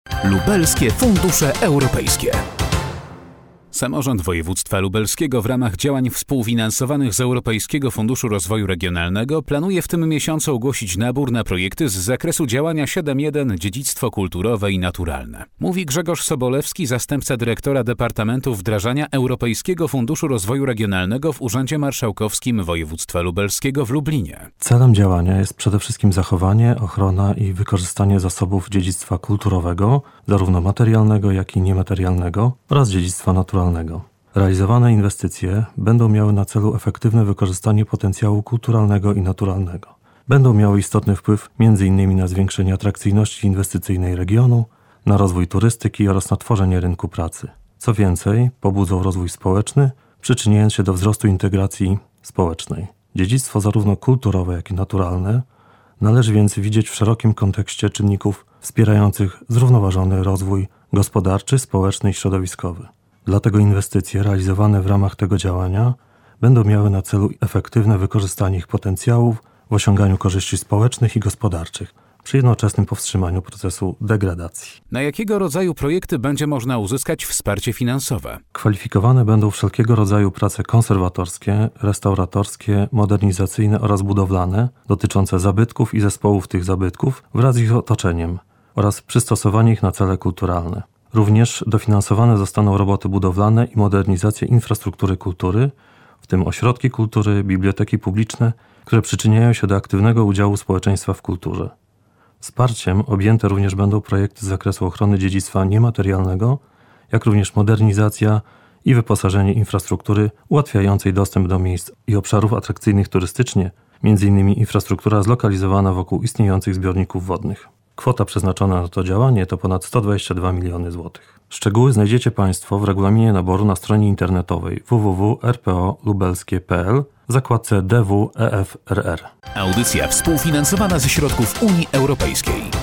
Lubelskie Fundusze Europejskie. Samorząd Województwa Lubelskiego w ramach działań współfinansowanych z Europejskiego Funduszu Rozwoju Regionalnego planuje w tym miesiącu ogłosić nabór na projekty z zakresu działania 7.1 Dziedzictwo kulturowe i naturalne. Mówi Grzegorz Sobolewski, zastępca dyrektora Departamentu Wdrażania Europejskiego Funduszu Rozwoju Regionalnego w Urzędzie Marszałkowskim Województwa Lubelskiego w Lublinie. Celem działania jest przede wszystkim zachowanie, ochrona i wykorzystanie zasobów dziedzictwa kulturowego, zarówno materialnego, jak i niematerialnego oraz dziedzictwa naturalnego. Realizowane inwestycje będą miały na celu efektywne wykorzystanie potencjału kulturalnego i naturalnego. Będą miały istotny wpływ m.in. na zwiększenie atrakcyjności inwestycyjnej regionu, na rozwój turystyki oraz na tworzenie rynku pracy. Co więcej, pobudzą rozwój społeczny, przyczyniając się do wzrostu integracji społecznej. Dziedzictwo zarówno kulturowe, jak i naturalne należy więc widzieć w szerokim kontekście czynników wspierających zrównoważony rozwój gospodarczy, społeczny i środowiskowy. Dlatego inwestycje realizowane w ramach tego działania będą miały na celu efektywne wykorzystanie ich potencjałów w osiąganiu korzyści społecznych i gospodarczych, przy jednoczesnym powstrzymaniu procesu degradacji. Na jakiego rodzaju projekty będzie można uzyskać wsparcie finansowe? Kwalifikowane będą wszelkiego rodzaju prace konserwatorskie, restauratorskie, modernizacyjne oraz budowlane, dotyczące zabytków i zespołów tych zabytków wraz z ich otoczeniem oraz przystosowanie ich na cele kulturalne. Również dofinansowane zostaną roboty budowlane i modernizacja infrastruktury kultury, w tym ośrodki kultury, biblioteki publiczne, które przyczyniają się do aktywnego udziału społeczeństwa w kulturze. Wsparciem objęte również będą projekty z zakresu ochrony dziedzictwa niematerialnego, jak również modernizacja i wyposażenie infrastruktury ułatwiającej dostęp do miejsc i obszarów atrakcyjnych turystycznie, m.in. infrastruktura zlokalizowana wokół istniejących zbiorników wodnych. Kwota przeznaczona na to działanie to ponad 122 miliony złotych. Szczegóły znajdziecie Państwo w regulaminie naboru na stronie internetowej www.rpolubelskie.pl w zakładce DWEFRR. Audycja współfinansowana ze środków Unii Europejskiej.